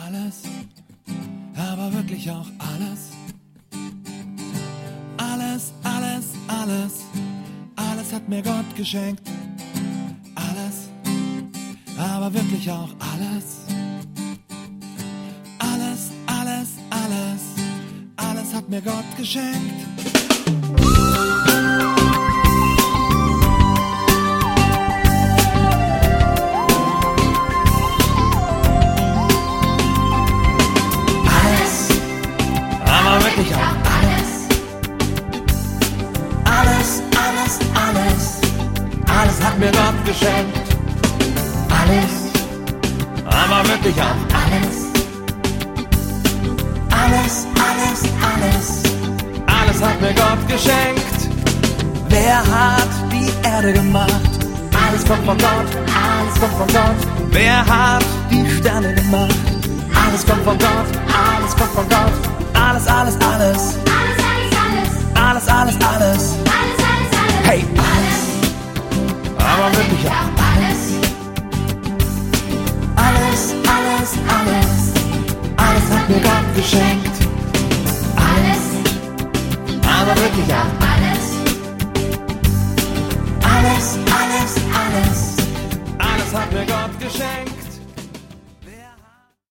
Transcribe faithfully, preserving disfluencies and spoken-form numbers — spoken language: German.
Alles, aber wirklich auch alles. Alles, alles, alles, alles hat mir Gott geschenkt. Alles, aber wirklich auch alles. Alles, alles, alles, alles hat mir Gott geschenkt. Wirklich auch alles. Alles, alles, alles, alles hat mir Gott geschenkt. Alles, aber wirklich auch alles. Alles, alles, alles, alles hat mir Gott geschenkt. Wer hat die Erde gemacht? Alles kommt von Gott, alles kommt von Gott. Wer hat die Sterne gemacht? Alles kommt von Gott, alles kommt von Gott. Alles, alles, alles. Alles, alles, alles. Alles, alles, alles. Alles, alles, alles. Hey, alles. Aber wirklich auch alles. Alles, alles, alles. Alles hat mir Gott geschenkt. Alles. Aber wirklich auch Alles. alles, alles, alles. Alles hat mir Gott geschenkt.